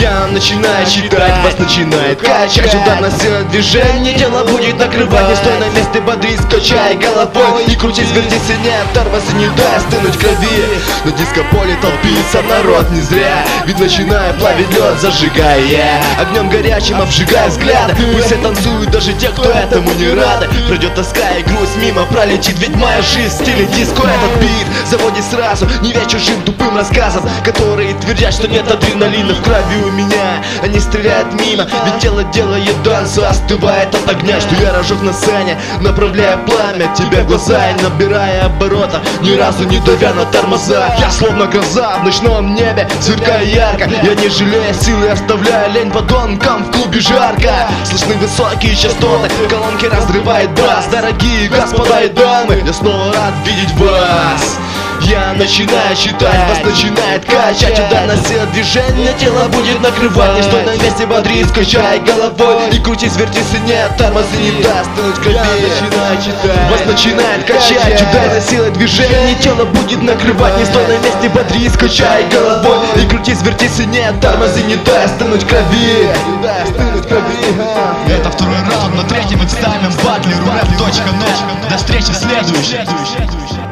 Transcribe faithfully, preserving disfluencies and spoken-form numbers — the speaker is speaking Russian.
Я начинаю считать, вас начинает качать. Ударная сила движения, тело будет накрывать. Не стой на месте, бодрись, качай головой. Не крутись, вертись и не тормози, не дай стынуть крови. На диско-поле толпится народ не зря, ведь начинаю плавить лед, зажигая огнем горячим, обжигая взгляды. Пусть все танцуют, даже те, кто этому не рады. Пройдет тоска и грусть мимо пролетит, ведь моя жизнь в стиле диско. Этот бит заводит сразу, не верь чужим тупым рассказам, которые твердят, что нет адреналина в крови у меня. Они стреляют мимо, ведь тело делает дансу, остывает от огня, что я рожок на сцене, направляя пламя тебе в глаза и набирая оборота, ни разу не давя на тормоза. Я словно гроза в ночном небе, сверкая ярко. Я не жалею силы, оставляя лень подонкам, в клубе жарко. Слышны высокие частоты, колонки разрывает бас. Дорогие господа и дамы, я снова рад видеть вас. Я начинаю считать, вас начинает качать. Ударная сила движения, тело будет накрывать. Не стой на месте, бодрись, качай головой. И крутись, вертись и нет, тормози, не даст тянуть крови. Вас начинает качать. Ударная сила движения, тело будет накрывать. Не стой на месте, бодрись, качай головой. И крутись, вертись и нет, тормози, не даст тянуть крови. Это второй раунд, на третьем экстайном батле рэп точка нет. До встречи в следующем.